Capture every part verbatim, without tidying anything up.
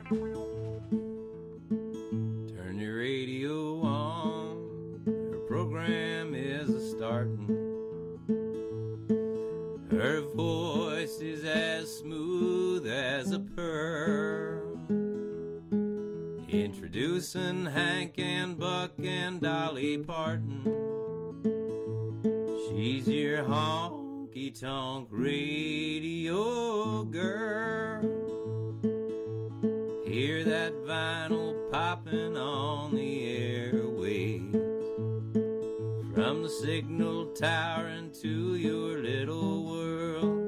Turn your radio on, her program is a-startin'. Her voice is as smooth as a pearl, introducing Hank and Buck and Dolly Parton. She's your honky-tonk radio girl. Hear that vinyl popping on the airwaves, from the signal tower into your little world.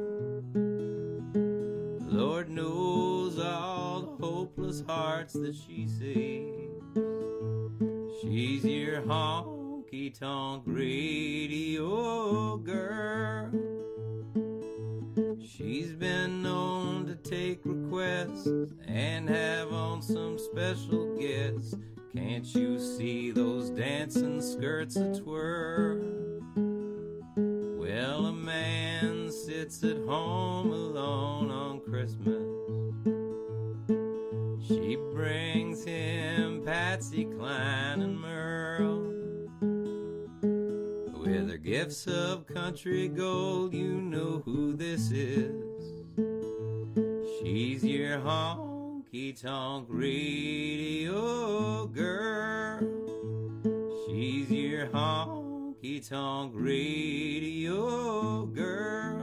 Lord knows all the hopeless hearts that she saves. She's your honky-tonk radio girl. She's been known to take requests and have on some special guests. Can't you see those dancing skirts a-twirl? Well, a man sits at home alone on Christmas. She brings him Patsy Cline and Merle. With her gifts of country gold, you know who this is. She's your honky-tonk radio girl. She's your honky-tonk radio girl.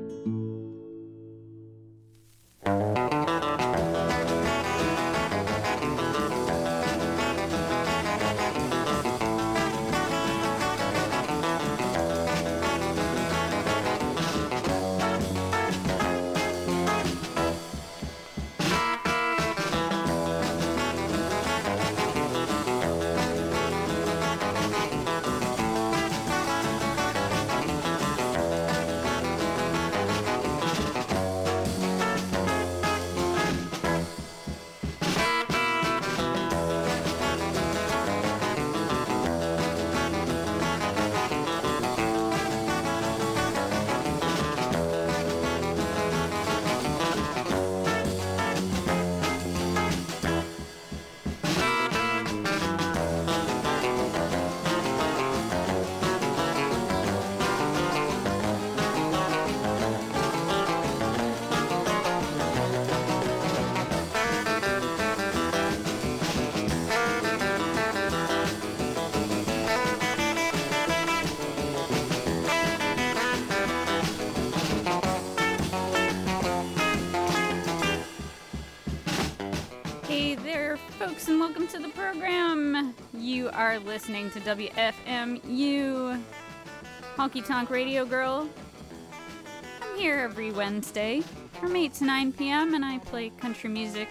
And welcome to the program. You are listening to W F M U, Honky Tonk Radio Girl. I'm here every Wednesday from eight to nine p.m. and I play country music,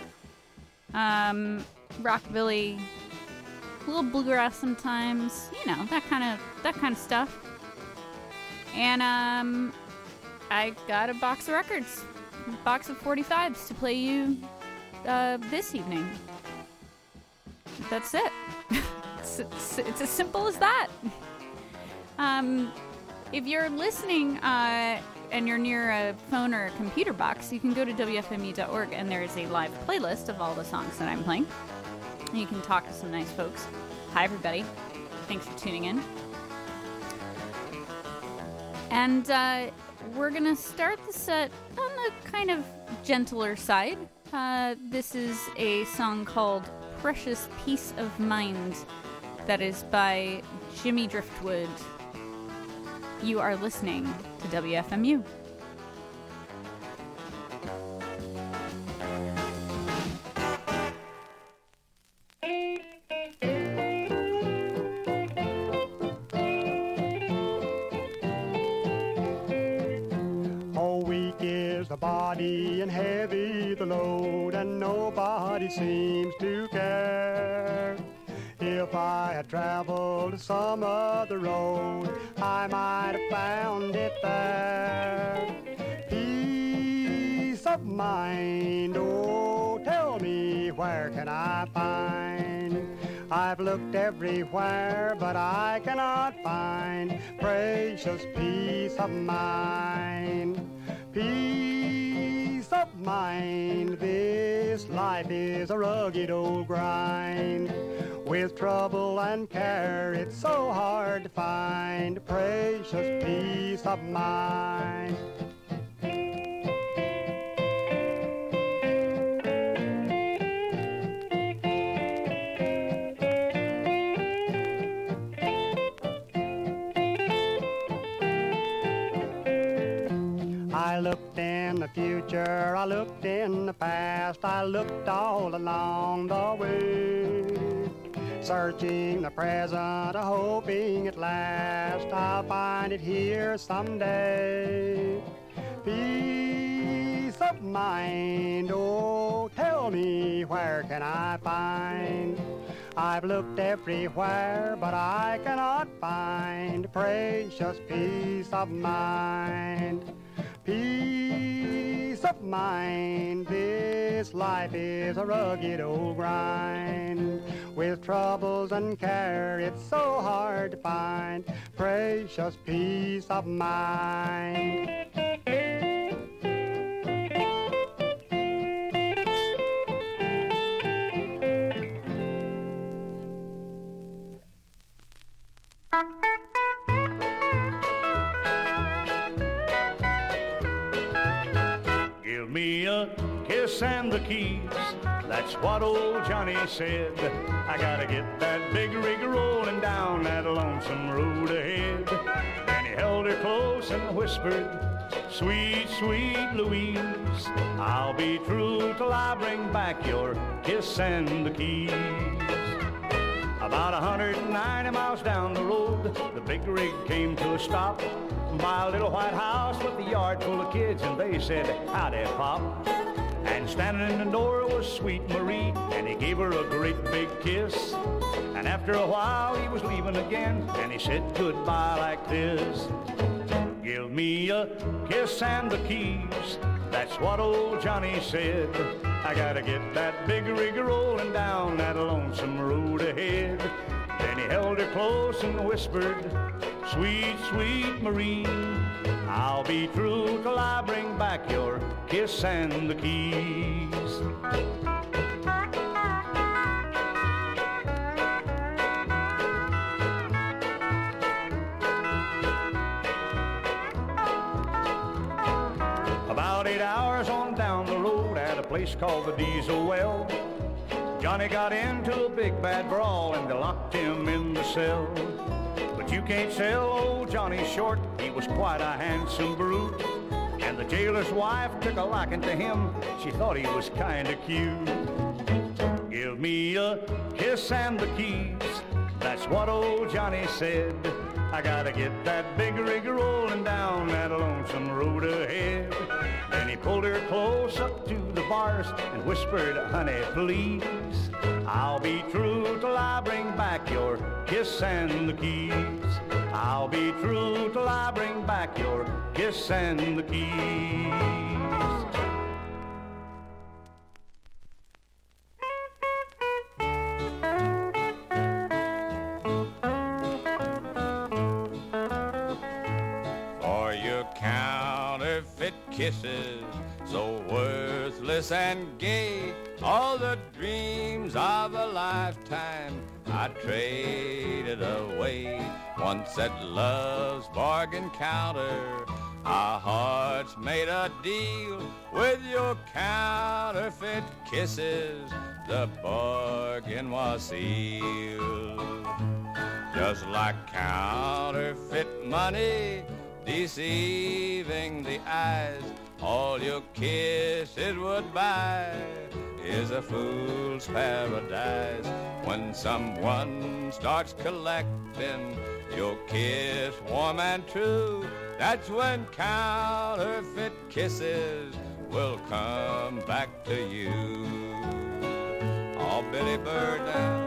um, rockabilly, a little bluegrass sometimes, you know, that kind of that kind of stuff. And um, I got a box of records, a box of forty-fives to play you uh, this evening. That's it. it's, it's, it's as simple as that. Um, if you're listening uh, and you're near a phone or a computer box, you can go to W F M U dot org and there is a live playlist of all the songs that I'm playing. You can talk to some nice folks. Hi, everybody. Thanks for tuning in. And uh, we're going to start the set on the kind of gentler side. Uh, this is a song called Precious Peace of Mind that is by Jimmy Driftwood. You are listening to W F M U. Oh, weak is the body and heavy the load, and nobody seems to care. If I had traveled some other road, I might have found it there. Peace of mind, oh, tell me, where can I find? I've looked everywhere, but I cannot find precious peace of mind. Peace peace of mind. This life is a rugged old grind. With trouble and care, it's so hard to find precious peace of mind. I looked in the future, I looked in the past, I looked all along the way, searching the present, hoping at last I'll find it here someday. Peace of mind, oh, tell me where can I find? I've looked everywhere, but I cannot find precious peace of mind. Peace of mind, this life is a rugged old grind. With troubles and care, it's so hard to find precious peace of mind. Give me a kiss and the keys, that's what old Johnny said. I gotta get that big rig rolling down that lonesome road ahead. Then he held her close and whispered, sweet, sweet Louise, I'll be true till I bring back your kiss and the keys. About one hundred ninety miles down the road, the big rig came to a stop by a little white house with a yard full of kids, and they said, howdy, Pop. And standing in the door was sweet Marie, and he gave her a great big kiss. And after a while he was leaving again, and he said goodbye like this. Give me a kiss and the keys, that's what old Johnny said. I gotta get that big rig rolling down that lonesome road ahead. Then he held her close and whispered, sweet, sweet Marie, I'll be true till I bring back your kiss and the keys. About eight hours on down the road at a place called the Diesel Well, Johnny got into a big bad brawl and they locked him in the cell. But you can't sell old Johnny short, he was quite a handsome brute. And the jailer's wife took a liking to him, she thought he was kinda cute. Give me a kiss and the keys, that's what old Johnny said. I gotta get that big rig rolling down that lonesome road ahead. Then he pulled her close up to the bars and whispered, honey, please, I'll be true till I bring back your kiss and the keys. I'll be true till I bring back your kiss and the keys. For your counterfeit kisses, so worthless and gay, all the dreams of a lifetime I traded away. Once at love's bargain counter, our hearts made a deal. With your counterfeit kisses, the bargain was sealed. Just like counterfeit money deceiving the eyes, all your kisses would buy is a fool's paradise. When someone starts collecting your kiss warm and true, that's when counterfeit kisses will come back to you. Oh, Billy Bird now.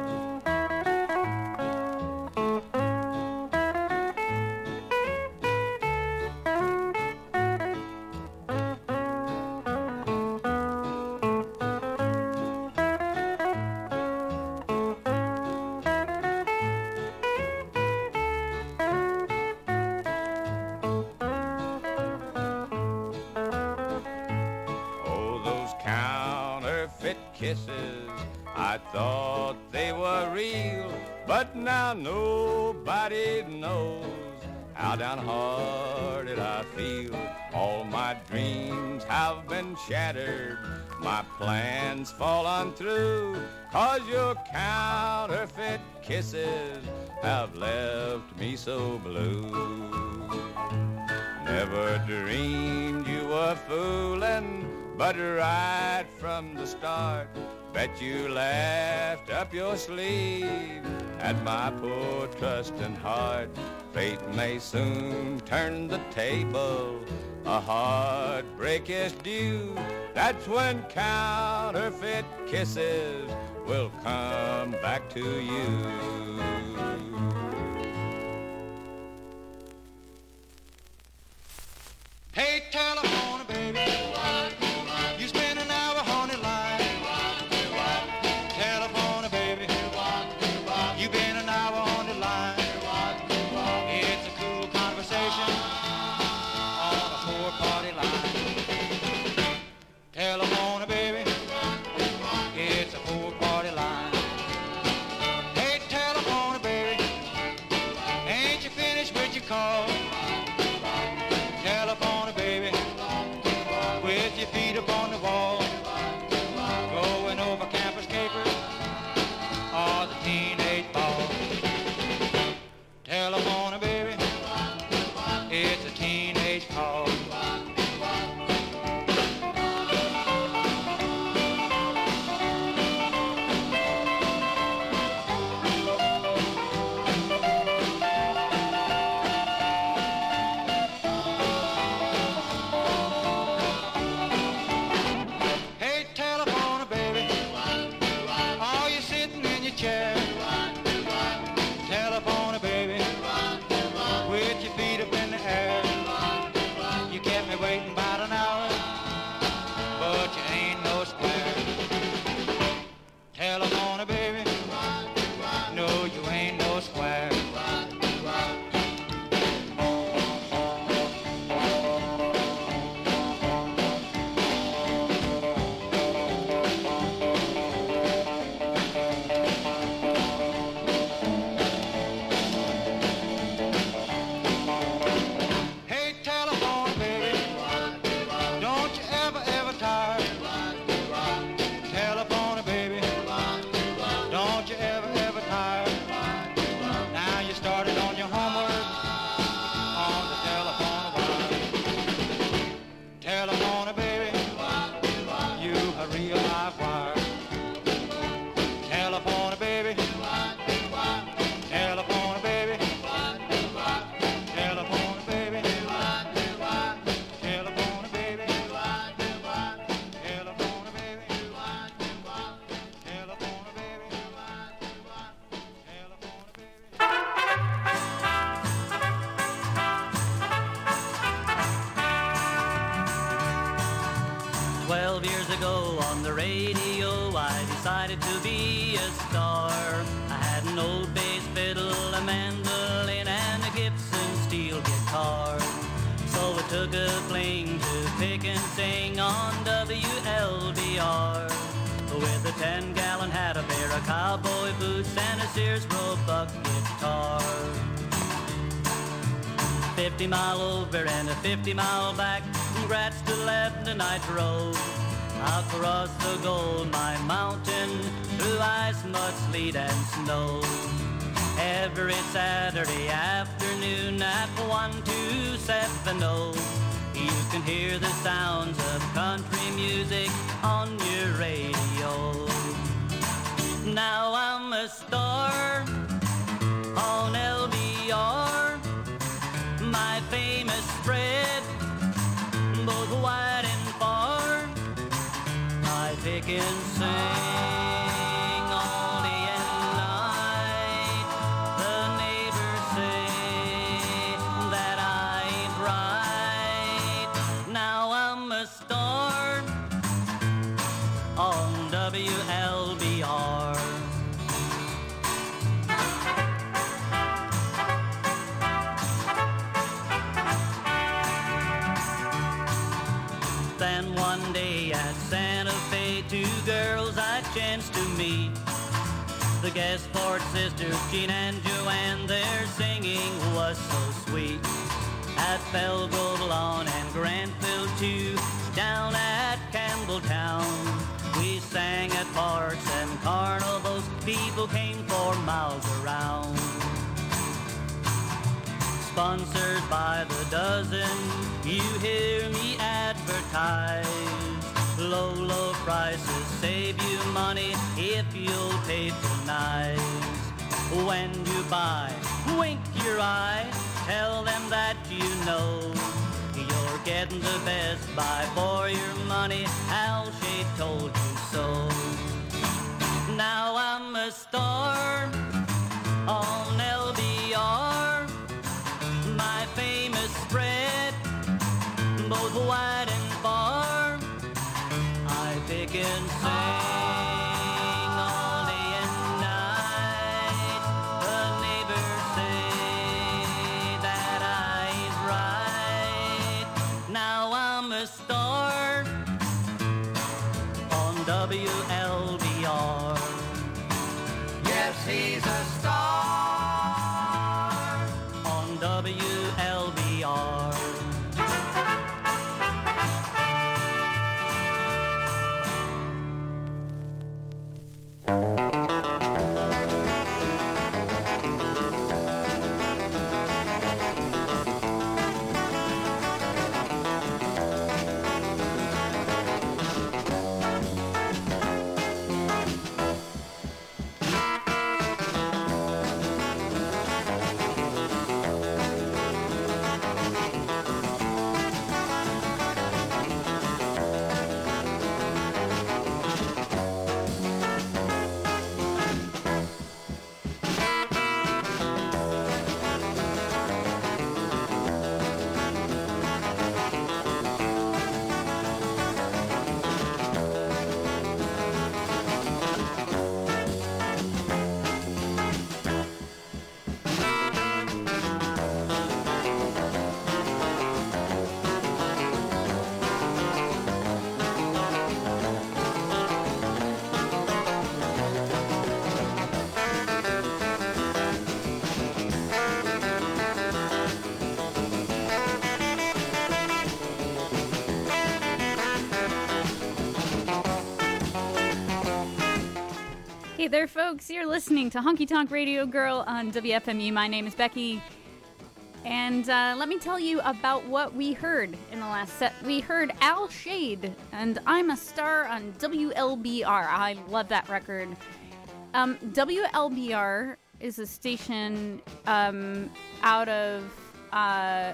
kisses. I thought they were real, but now nobody knows how downhearted I feel. All my dreams have been shattered, my plans fallen through, 'cause your counterfeit kisses have left me so blue. Never dreamed you were fooling, but right from the start, bet you laughed up your sleeve at my poor trusting heart. Fate may soon turn the table, a heartbreak is due. That's when counterfeit kisses will come back to you. Hey, telephone, baby, you spend an hour on the line. Telephone, baby, you been an hour on the line. It's a cool conversation on a four-party line. Telephone, baby, it's a four-party line. Hey, telephone, baby, ain't you finished with your call? Telephone, baby, with your feet up on the wall, going over campus capers or the teenage ball. Telephone, baby, it's a teenage call. Telephone, baby, with your feet up in the air. You kept me waiting about an hour, but you ain't no square. Telephone, baby, no, you ain't no square. Twelve years ago on the radio I decided to be a star. I had an old bass fiddle, a mandolin and a Gibson steel guitar. So I took a plane to pick and sing on W L B R. With a ten gallon hat, a pair of cowboy boots and a Sears Roebuck guitar. Fifty mile over and a fifty mile back, congrats to Lebanon I drove. Across the Gold Mine Mountain, through ice, mud, sleet and snow. Every Saturday afternoon at one two seven oh, you can hear the sounds of country music on your radio. Now I'm a star on L B R, my famous spread, both wide and far. I pick and sing all day and night. The neighbors say that I'm right. Now I'm a star on W L B R. Then one day at Santa Fe, two girls I chance to meet the Gasport sisters, Jean and Joanne. Their singing was so sweet at Belgrove Lawn and Grantville too. Down at Campbelltown we sang at parks and carnivals. People came for miles around. Sponsored by the dozen, you hear me advertise. Low, low prices save you money if you'll patronize. When you buy, wink your eye, tell them that you know you're getting the Best Buy for your money. Al Shade told you so. Now I'm a star on L B R, my famous spread, both wide and far. I pick and sing all day and night. The neighbors say that I'm right. Now I'm a star on W L B R. Yes, he's a star on W L B R. Hey there, folks. You're listening to Honky Tonk Radio Girl on W F M U. My name is Becky. And uh, let me tell you about what we heard in the last set. We heard Al Shade and I'm a Star on W L B R. I love that record. Um, W L B R is a station um, out of uh,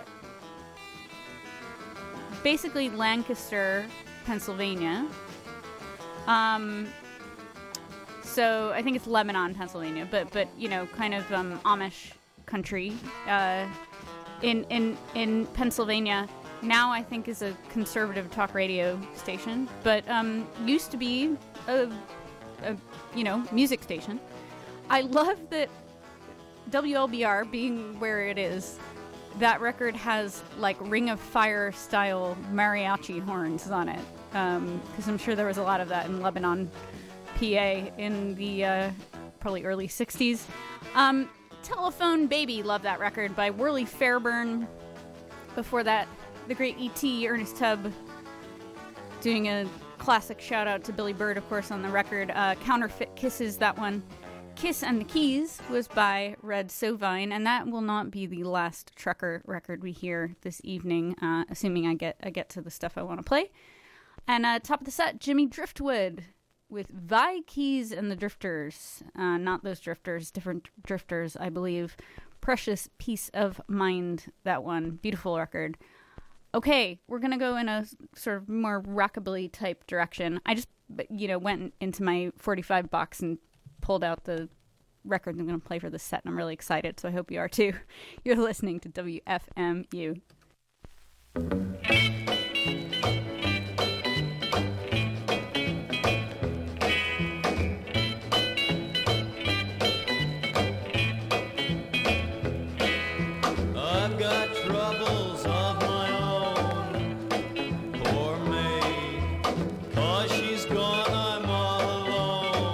basically Lancaster, Pennsylvania. Um... So I think it's Lebanon, Pennsylvania, but but you know, kind of um, Amish country uh, in in in Pennsylvania. Now I think is a conservative talk radio station, but um, used to be a, a you know music station. I love that W L B R being where it is. That record has like Ring of Fire style mariachi horns on it, because um, I'm sure there was a lot of that in Lebanon, P A in the uh, probably early sixties. Um, Telephone Baby, love that record by Worley Fairburn. Before that, the great E T Ernest Tubb doing a classic shout out to Billy Bird, of course, on the record. Uh, Counterfeit Kisses, that one. Kiss and the Keys was by Red Sovine, and that will not be the last trucker record we hear this evening, uh, assuming I get I get to the stuff I want to play. And uh, top of the set, Jimmy Driftwood with Vi Keys and the Drifters. Uh, not those drifters, different drifters, I believe. Precious Peace of Mind, that one. Beautiful record. Okay, we're going to go in a sort of more rockabilly type direction. I just, you know, went into my forty-five box and pulled out the record I'm going to play for this set, and I'm really excited, so I hope you are too. You're listening to W F M U. I've got troubles of my own, poor me, 'cause she's gone, I'm all alone.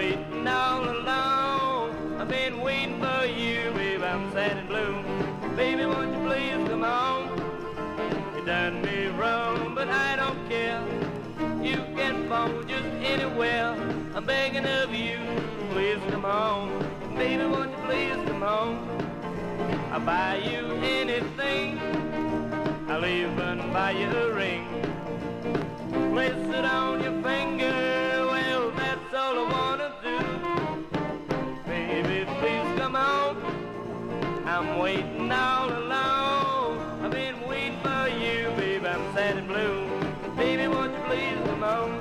waiting all alone. I've been waiting for you, babe, I'm sad and blue. Baby, won't you please come on? You done me wrong, but I don't care. You can phone just anywhere. I'm begging of you, please come on. Baby, won't you please come on? I'll buy you anything. I'll even buy you a ring. Place it on your finger. Well, that's all I wanna do. Baby, please come on. I'm waiting all alone. I've been waiting for you, baby, I'm sad and blue. Baby, won't you please come on?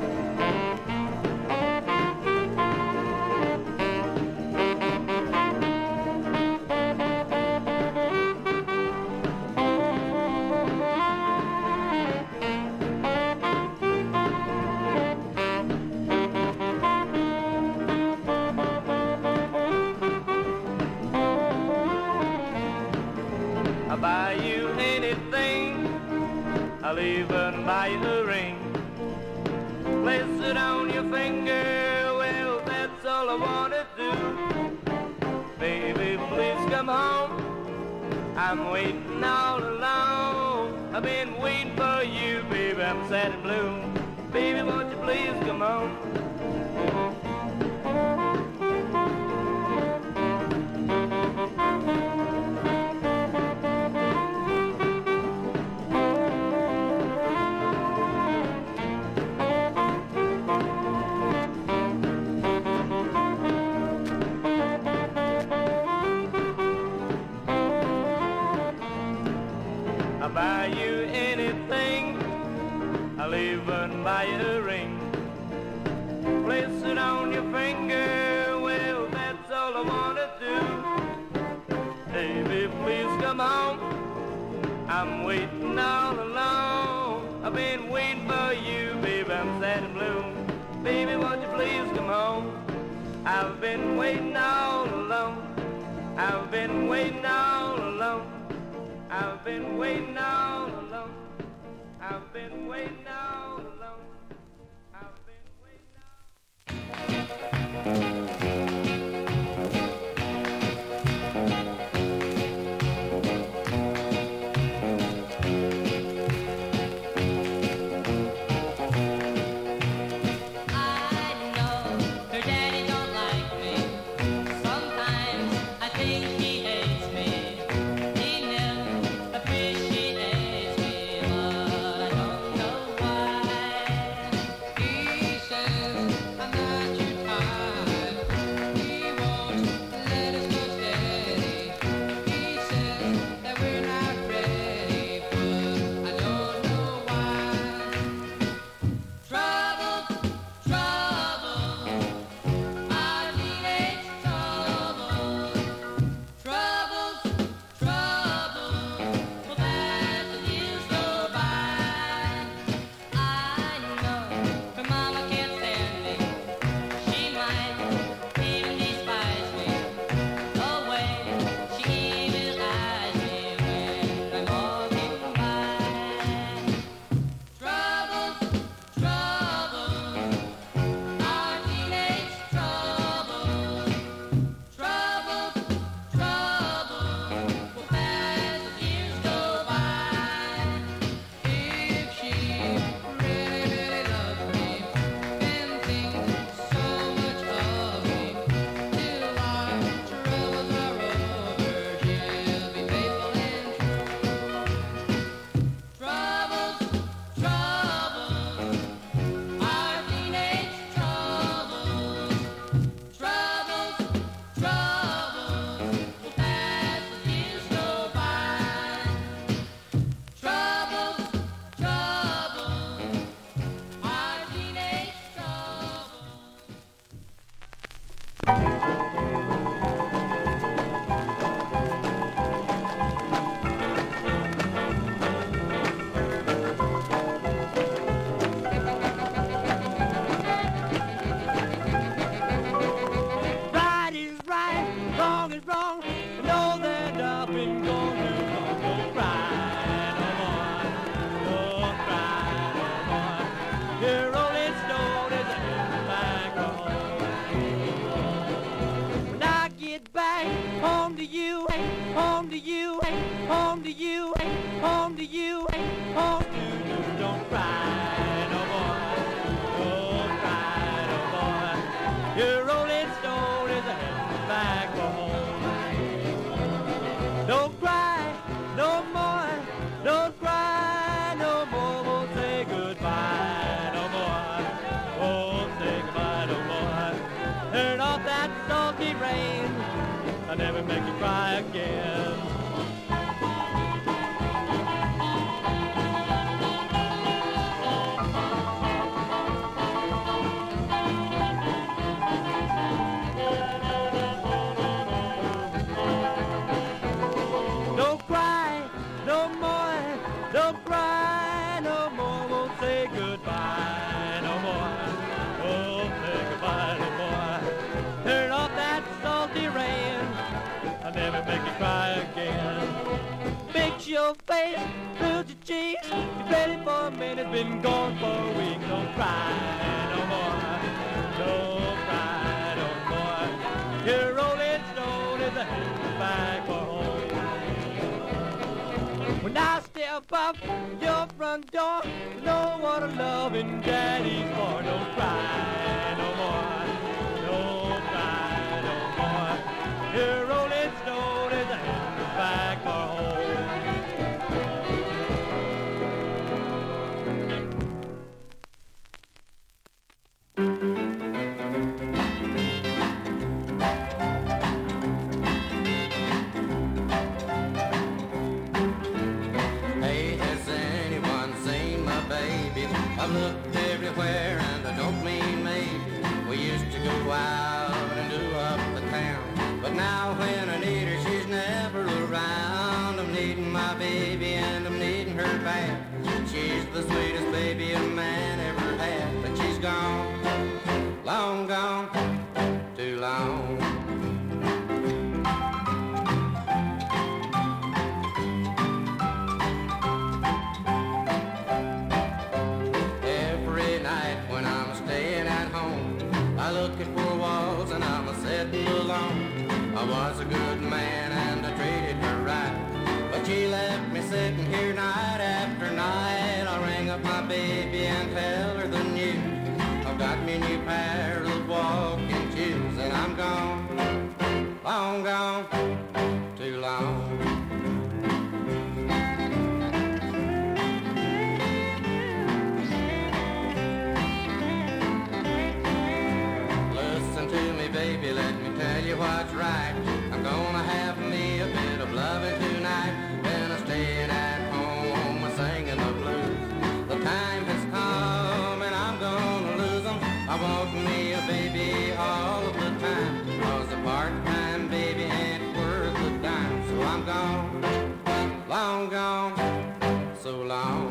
I'll buy you anything. I'll even buy you a ring. Place it on your finger. Well, that's all I wanna do. Baby, please come home. I'm waiting all alone. I've been waiting for you, baby, I'm sad and blue. Baby, won't you please come home? I'll buy you anything. I'll even buy you a ring. Place it on your finger. Well, that's all I wanna do. Baby, please come on. I'm waiting all alone. I've been waiting for you, baby, I'm sad and blue. Baby, won't you please come on? I've been waiting all alone. I've been waiting all alone. I've been waiting all alone. I've been waiting all alone. I've been waiting all Appreciates me, but I don't know why. home to you, home to you, home to you, home to you. Don't cry no more, don't cry no more. Your rolling stone is heading back for home. Don't cry no more, don't cry no more. Won't say goodbye no more, won't say goodbye no more. Turn off that salty rain, I'll never make you cry again. Don't cry no more, don't cry no more. Won't say goodbye no more, won't say goodbye no more. Turn off that salty rain, I'll never make you cry again. Fix your face, build your cheeks. You're ready for a minute, been gone for a week. Don't cry no more, don't cry no more. Your rolling stone is heading back for home. When I step up your front door, you know what a loving daddy's for. Don't cry no more, don't cry no more. Your rolling stone is heading back for home. Hey, has anyone seen my baby? I've looked everywhere and I don't mean maybe. We used to go out and do up the town, but now when I need her, she's never around. I'm needing my baby and I'm needing her back. She's the sweetest baby a man ever had, but she's gone, long gone, too long. Every night when I'm staying at home, I look at four walls and I'm a sitting alone. I was a good man and I treated her right, but she left me sitting here night after night. I'll ring up my baby and tell her the news. I've got me a new pair of walking shoes and I'm gone, long gone, too long. Listen to me, baby, let me tell you what's right. I'm gonna have me a bit of loving tonight. When I'm staying at home, I'm singing the blues. The time has come and I'm gonna lose them. I want me a baby all of the time, 'cause a part-time baby ain't worth a dime. So I'm gone, long gone, so long.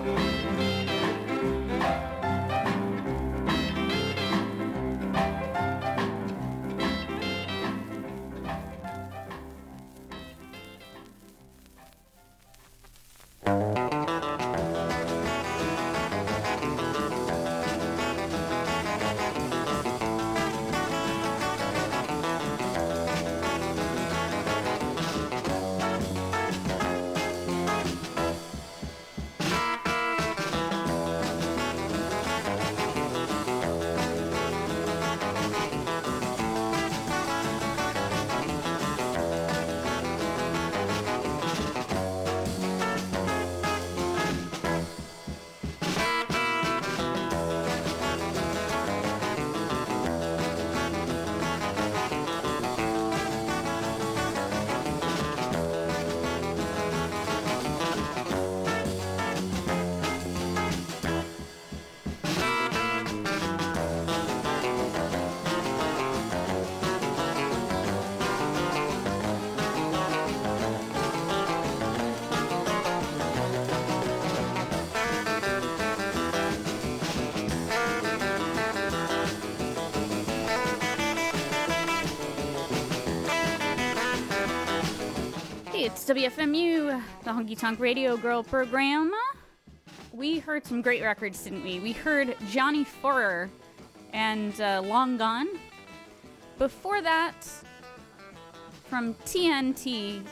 It's W F M U, the Honky Tonk Radio Girl program. We heard some great records, didn't we? We heard Johnny Forer and uh, Long Gone. Before that, from T N T,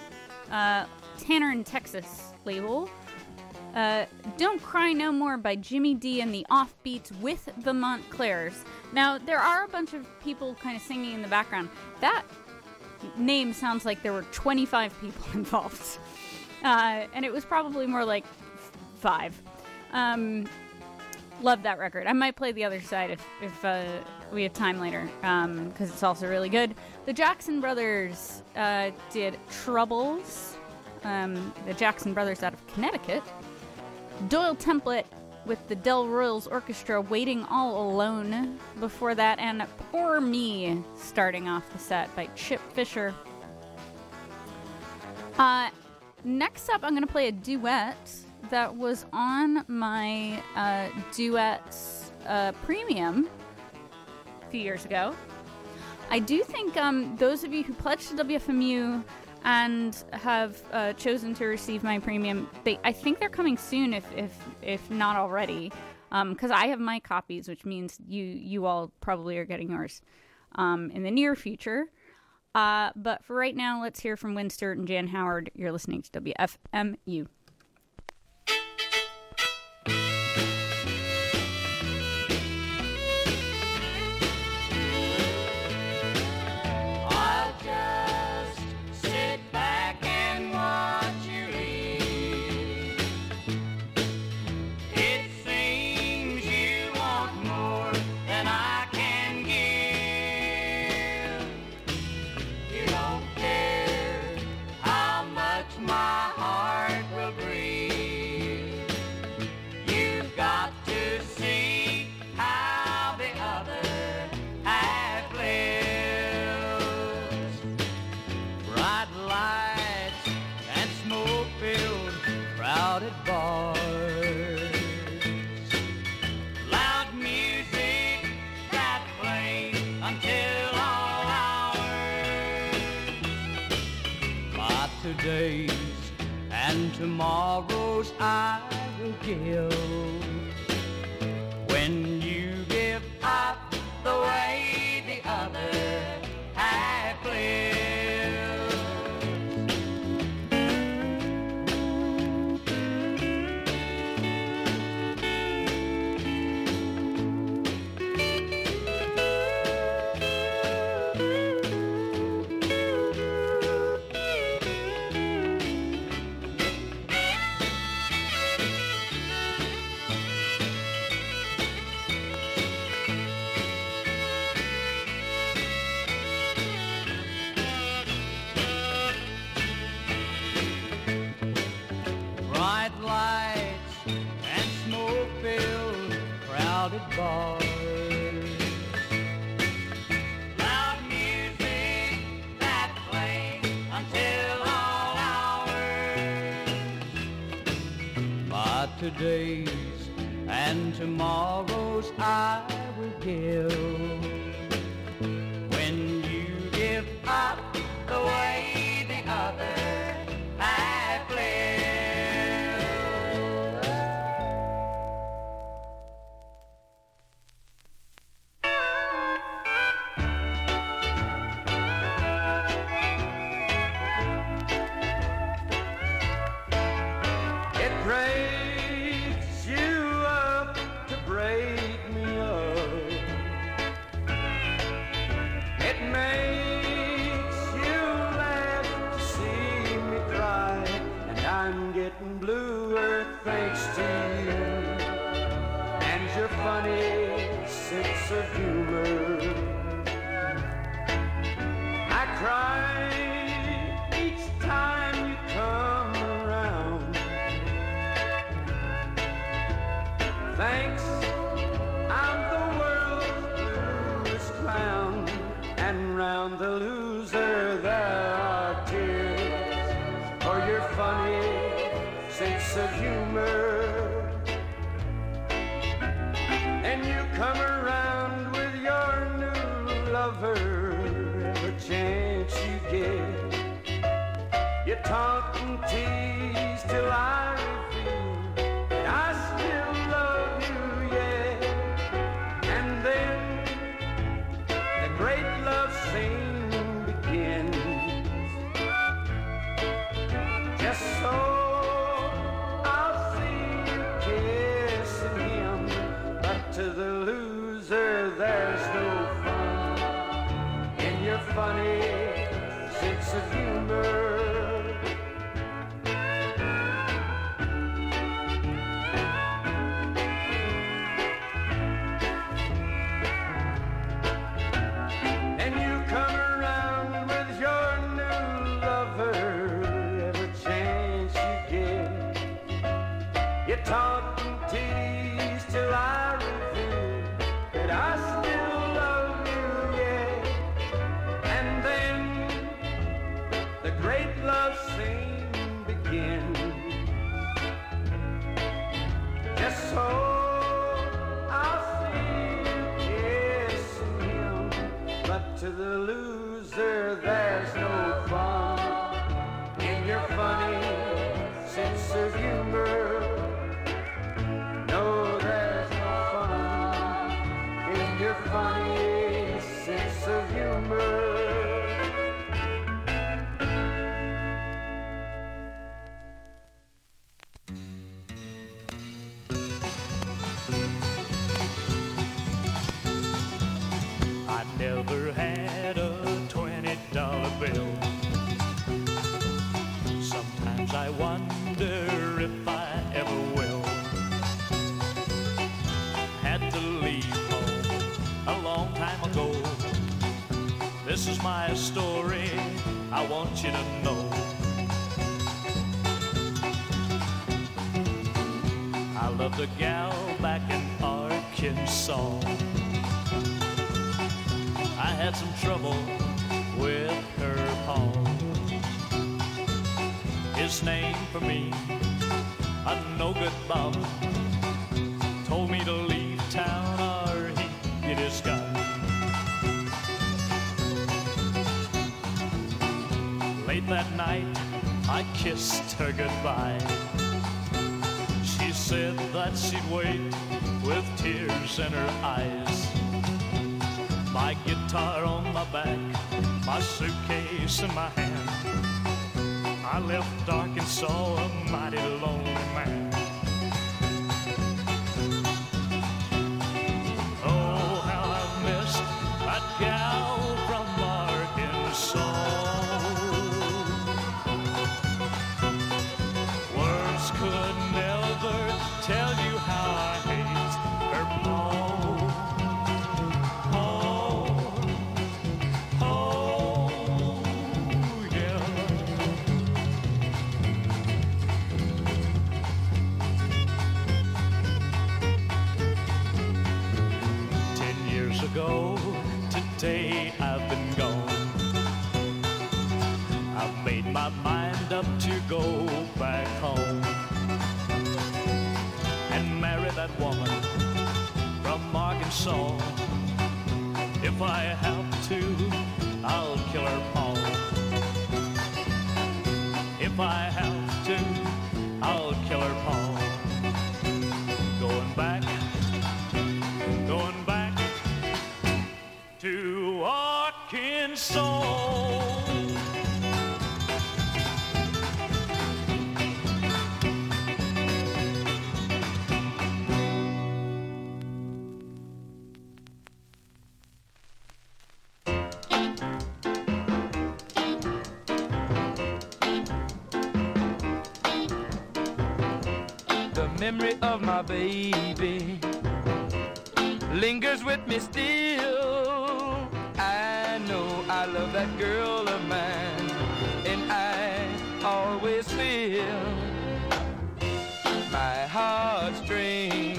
uh, Tanner in Texas label. Uh, Don't Cry No More by Jimmy D and the Offbeats with the Montclairs. Now, there are a bunch of people kind of singing in the background. That name sounds like there were twenty-five people involved. Uh, and it was probably more like five. Um, love that record. I might play the other side if, if uh, we have time later, because um, it's also really good. The Jackson Brothers uh, did Troubles. Um, the Jackson Brothers out of Connecticut. Doyle Template with the Del Royals Orchestra, Waiting All Alone before that, and Poor Me starting off the set by Chip Fisher. Uh, next up, I'm going to play a duet that was on my uh, duets uh, premium a few years ago. I do think um, those of you who pledged to W F M U and have uh, chosen to receive my premium, they I think they're coming soon, if if if not already, because um, I have my copies, which means you you all probably are getting yours um, in the near future. Uh, but for right now, let's hear from Wynn Stewart and Jan Howard. You're listening to W F M U. Today's and tomorrow's I will give when you give up the way the other half lives. Bars. Loud music that plays until all hours. But today's and tomorrow's I will give when you give up the way the other half lives. Of humor, I cry each time you come around. Thanks, I'm the world's bluest clown, and round the loser there are tears for your funny sense of humor. And you come around with your new lover every chance you get. You taunt and tease till I reveal that I still love you, yeah. And then the great love scene begins. sense of humor. And you come around with your new lover every chance you get. You talk and tease till I reveal that I still love you, yeah. And then the great love scene begins. Just so I'll see you kissing him, but to the loser there's no fun in your funny sense of humor. No, there's no fun in your funny sense of humor. I never had a twenty dollar bill. Sometimes I wonder if I ever will. Had to leave home a long time ago. This is my story, I want you to know. I loved a gal back in Arkansas. I had some trouble with her pa. His name for me, a no-good bum, told me to leave town or he'd get his gun. Late that night, I kissed her goodbye. She said that she'd wait with tears in her eyes. My guitar on my back, my suitcase in my hand. I left Arkansas a mighty lonely man. Oh, how I missed that gal from Arkansas. Words could never tell you how I hate her pa. Ago, today I've been gone. I've made my mind up to go back home and marry that woman from Arkansas. If I have to, I'll kill her pa. If I have to, I'll kill her pa. Going back, going back to Arkansas. The memory of my baby lingers with me still. I know I love that girl of mine, and I always feel my heartstrings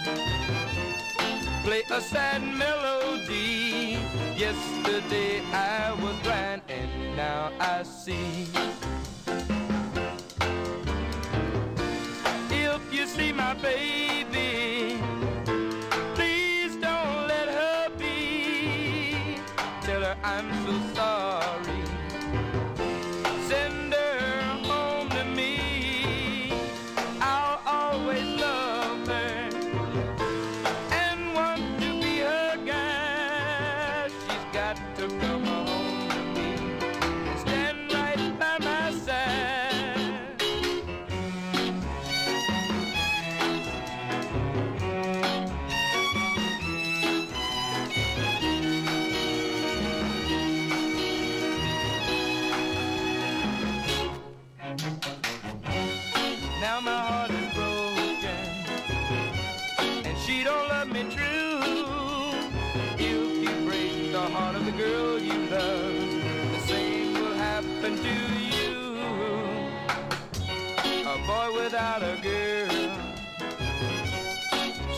play a sad melody. Yesterday I was blind, and now I see. If you see my baby, please don't let her be. Tell her I'm so sorry. Send her home to me. I'll always love her and want to be her guy. She's got to come home to me and stand right by my side.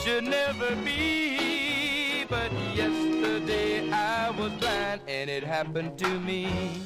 should never be. But yesterday I was blind and it happened to me.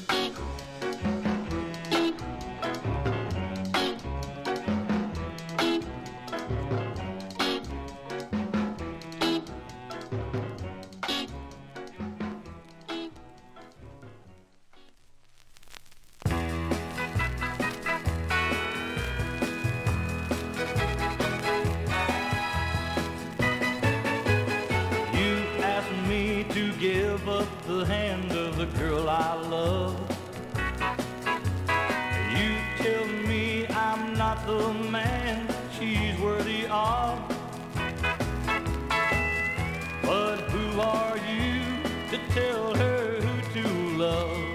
Give up the hand of the girl I love. You tell me I'm not the man she's worthy of. But who are you to tell her who to love?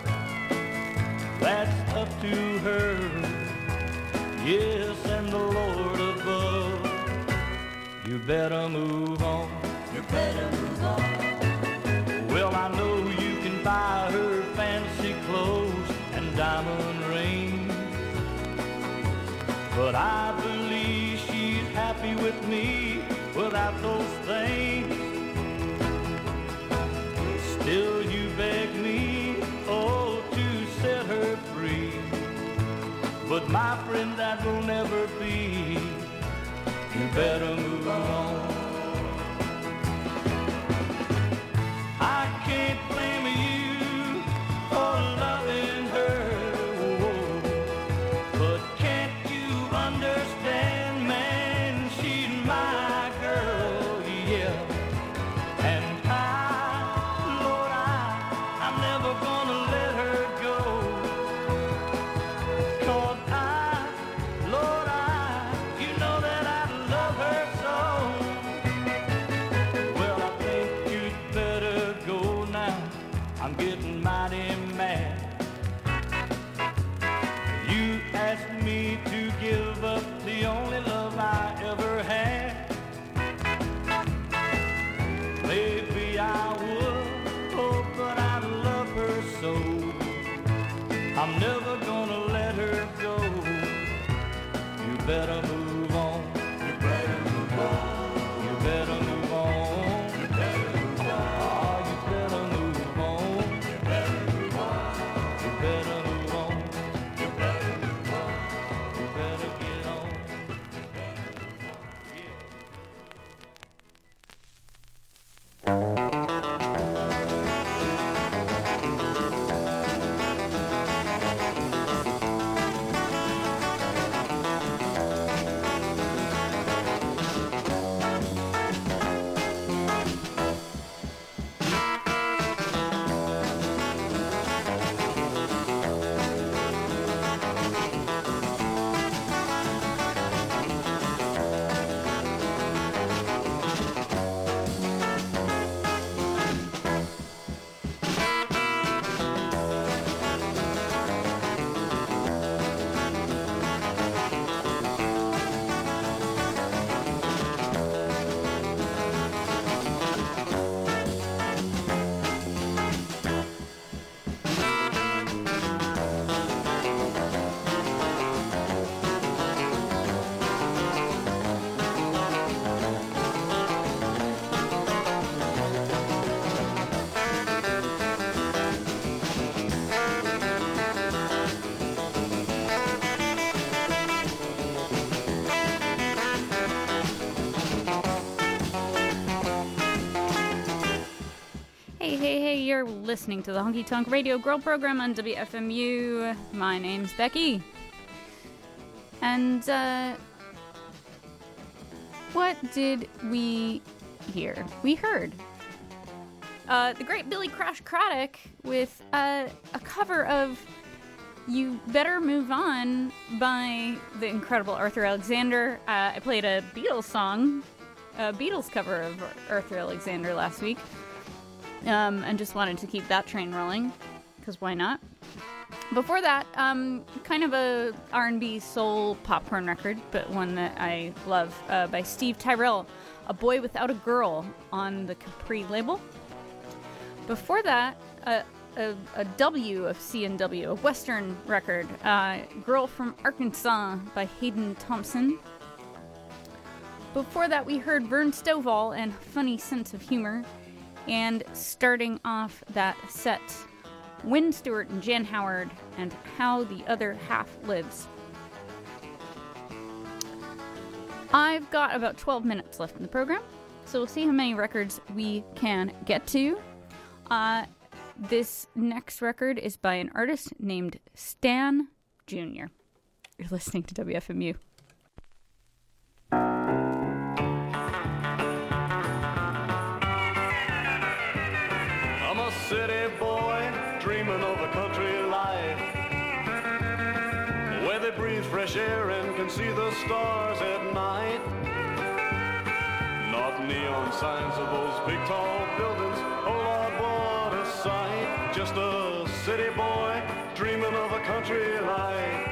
That's up to her, yes, and the Lord above. You better move on. You better move on. Well, I know you can buy her fancy clothes and diamond rings, but I believe she's happy with me without those things. Still you beg me, oh, to set her free, but my friend, that will never be. You better move on. I can't blame you for loving her, whoa. But can't you understand, man, she's my girl, yeah. And I, Lord, I, I'm never gonna let her go. 'Cause I, Lord, I, you know that I love her so. Well, I think you'd better go now. I'm getting mighty mad. You asked me to give up the only love I ever had. Maybe I would, oh, but I love her so. I'm never gonna let her go. You better move on. You better move on. You better move on. You better move on. Oh, you better move on. You better move on. You better move on. You better move on. You better get on. You better move on. Yeah. Hey, hey, hey, you're listening to the Honky Tonk Radio Girl program on W F M U. My name's Becky. And, uh, what did we hear? We heard uh, the great Billy Crash Craddock with uh, a cover of You Better Move On by the incredible Arthur Alexander. Uh, I played a Beatles song, a Beatles cover of Arthur Alexander last week. Um, and just wanted to keep that train rolling, because why not? Before that, um, kind of a R and B soul popcorn record, but one that I love, uh, by Steve Tyrell, A Boy Without a Girl, on the Capri label. Before that, uh, a, a W of C and W, a Western record, uh, Girl from Arkansas by Hayden Thompson. Before that, we heard Vern Stovall and Funny Sense of Humor. And starting off that set, Wynn Stewart and Jan Howard and How the Other Half Lives. I've got about twelve minutes left in the program, so we'll see how many records we can get to. Uh, this next record is by an artist named Stan Junior You're listening to W F M U. I'm a city boy dreaming of a country life where they breathe fresh air and can see the stars at night. Not neon signs of those big tall buildings, oh Lord, what a sight. Just a city boy dreaming of a country life.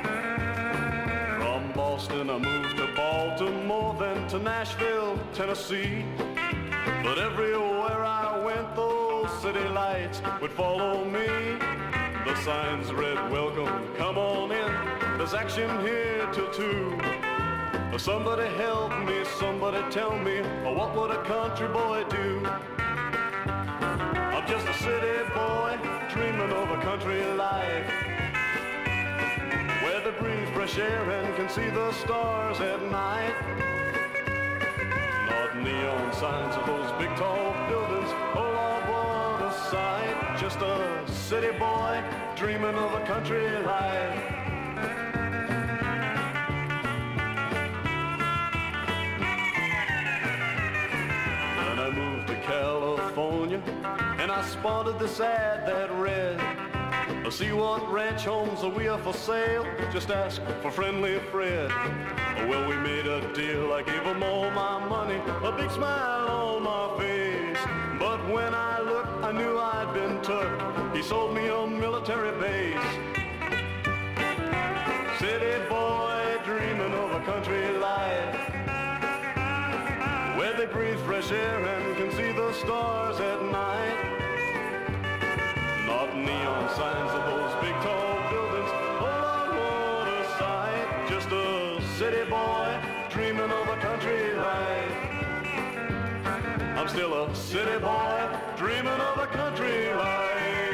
From Boston I moved to Baltimore, then to Nashville, Tennessee. But everywhere I went, those city lights would follow me. The signs read, welcome, come on in, there's action here till two. Somebody help me, somebody tell me, oh, what would a country boy do? I'm just a city boy, dreaming of a country life, where they breathe fresh air and can see the stars at night. Not neon signs of those big tall buildings, oh Lord, what a sight. Just a city boy, dreaming of a country life. California, and I spotted this ad that read, see what ranch homes we are for sale, just ask for friendly Fred. Well, we made a deal, I gave him all my money, a big smile on my face. But when I looked, I knew I'd been took. He sold me a military base. City boy dreaming of a country life, where they breathe fresh air and can see the stars at night. Not neon signs of those big tall buildings, oh Lord, what a sight. Just a city boy dreaming of a country life. I'm still a city boy dreaming of a country life.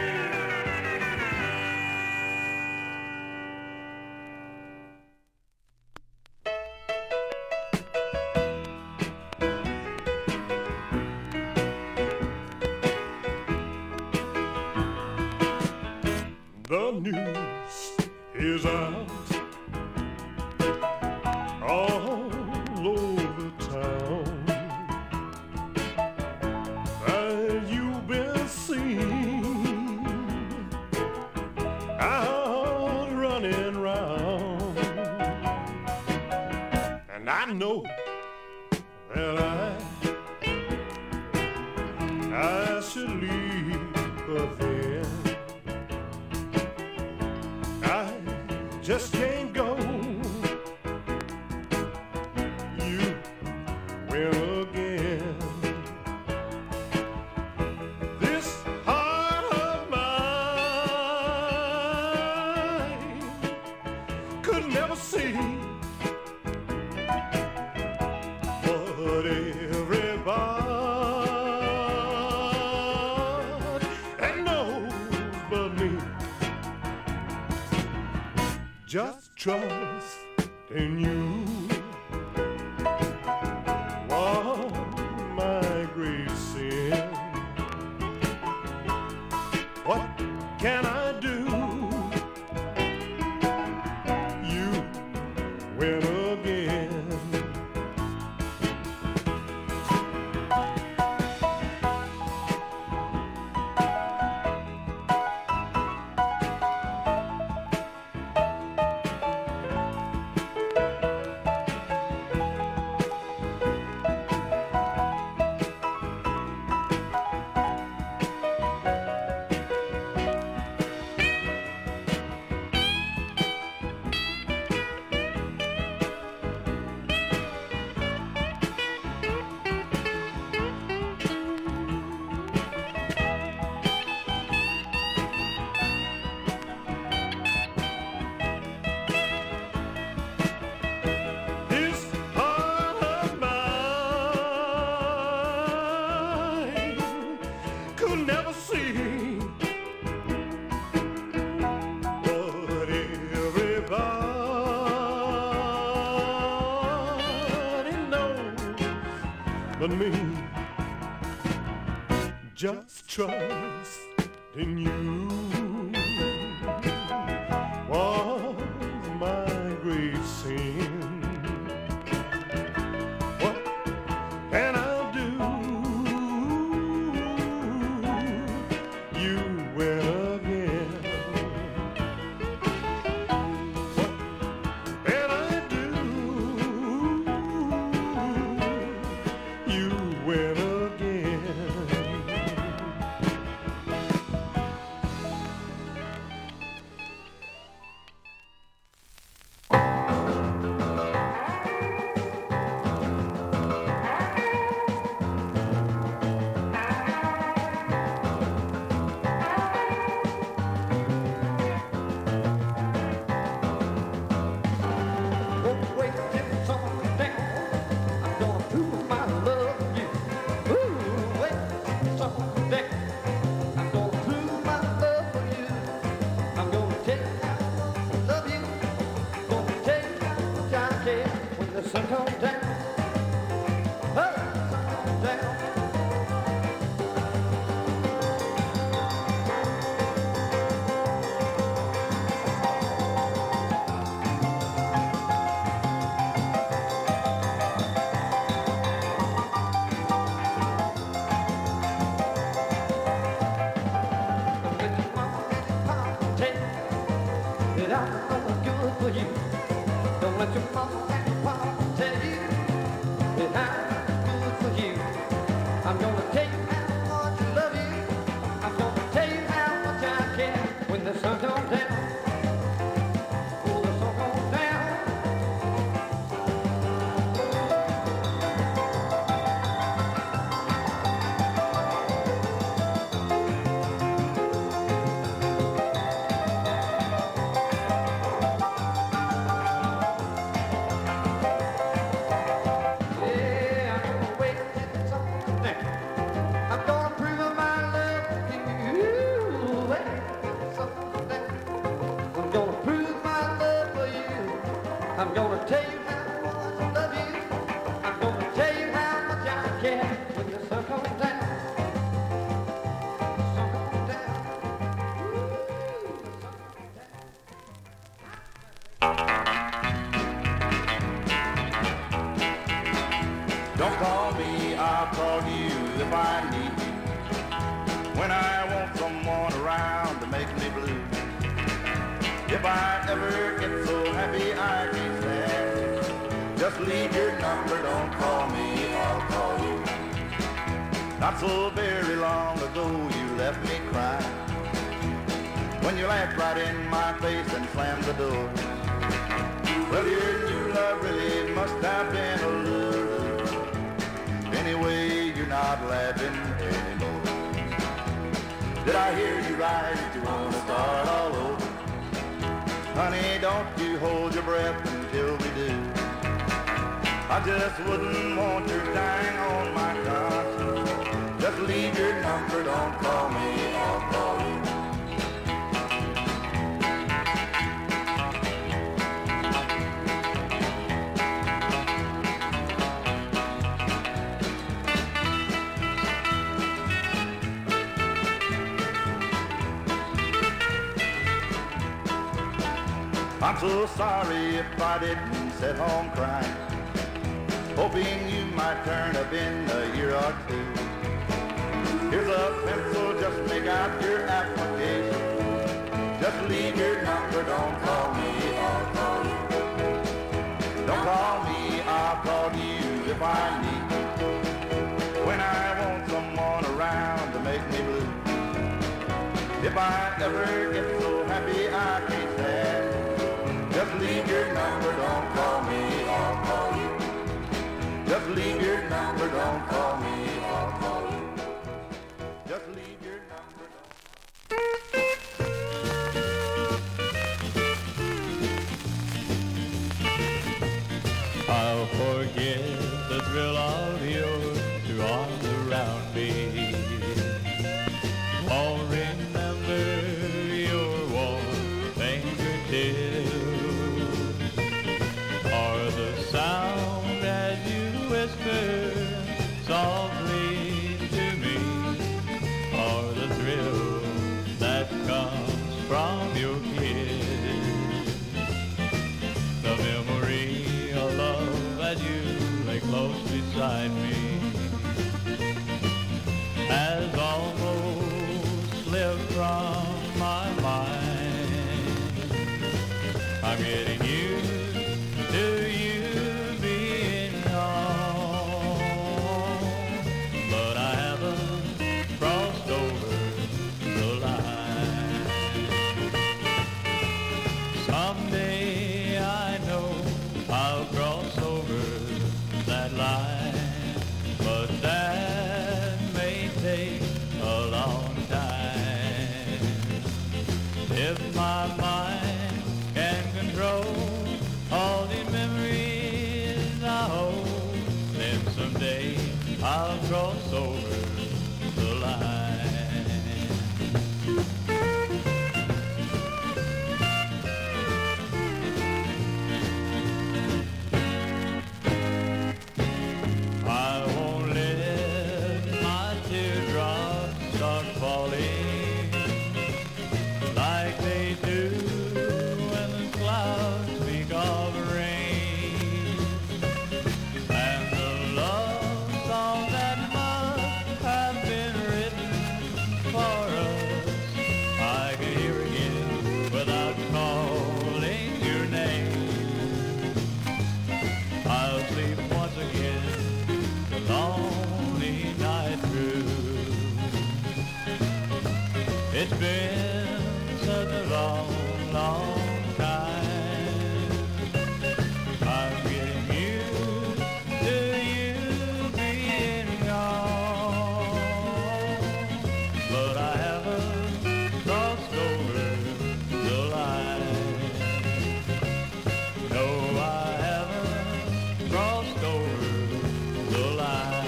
The news is out all over town that you've been seen out running round, and I know that I I should leave her there. Just can't go. You win again. This heart of mine could never see what everybody knows but me. Just trust in you. Oh, my great sin. What can I do? You win again. just trust in you was my great sin. What can I do? You will again. What can I do? You will again. Don't call me, I'll call you if I need you. When I want someone around to make me blue. If I ever get so happy I can't stand it, just leave your number, don't call me, I'll call you. Not so very long ago you left me crying when you laughed right in my face and slammed the door. Well, your new love really must have been a lure. Anyway, you're not laughing anymore. Did I hear you right? Did you want to start all over? Honey, don't you hold your breath until we do. I just wouldn't want your dying on my conscience. Just leave your number, don't call me, I'll call you. I'm so sorry if I didn't sit home crying, hoping you might turn up in a year or two. Here's a pencil, just make out your application. Just leave your number, don't call me, I'll call you. Don't call me, I'll call you if I need you. When I want someone around to make me blue. If I ever get so happy I can't stand it, just leave your number, don't call me, I'll call you. Just leave your number, don't call me, I'll call you. Just leave your number, don't. I'll forget the thrill of your two arms around me. Won't remember your warm fingertips. The sound as you whisper softly to me your kiss. The memory of love as you lay close beside me has almost slipped from my mind. I'm getting used to you being gone, but I haven't crossed over the line. Someday I know I'll cross over that line, but that may take a long time. If my mind can control all the memories I hold, then someday I'll cross over the line. I won't let my teardrops start falling like they do when the clouds speak of rain. And the love song that must have been written for us, I can hear again without calling your name. I'll sleep once again the lonely night through. It's been such a long, long time. I'm getting used to you being gone, but I haven't crossed over the line. No, I haven't crossed over the line.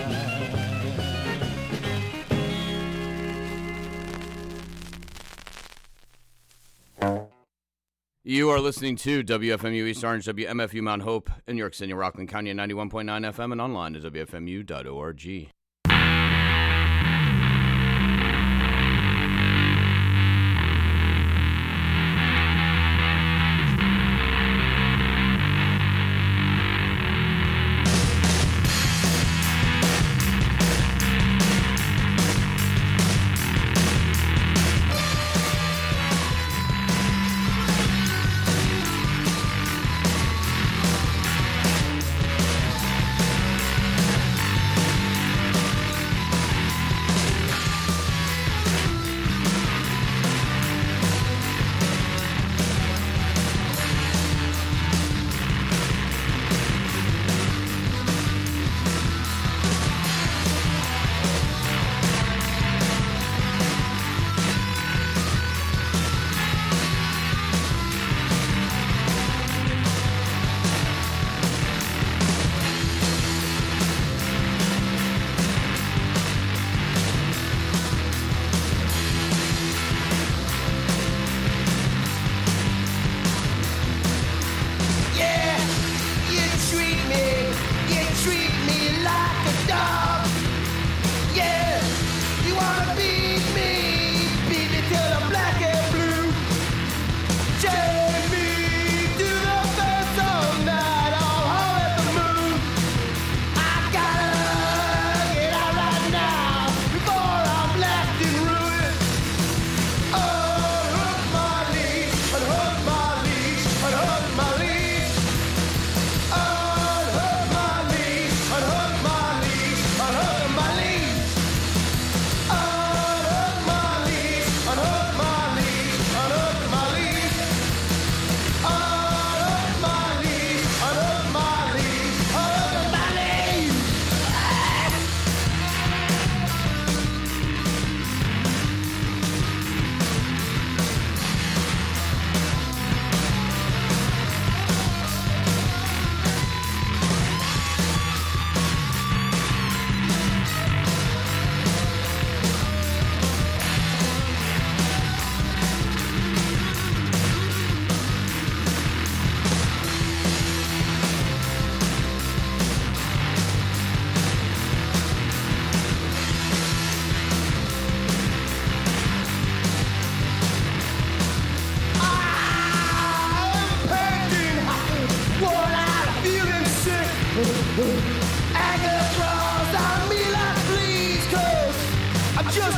You are listening to W F M U East Orange, W M F U Mount Hope, in New York City, Rockland County at ninety-one point nine F M and online at W F M U dot org.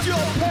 Lift your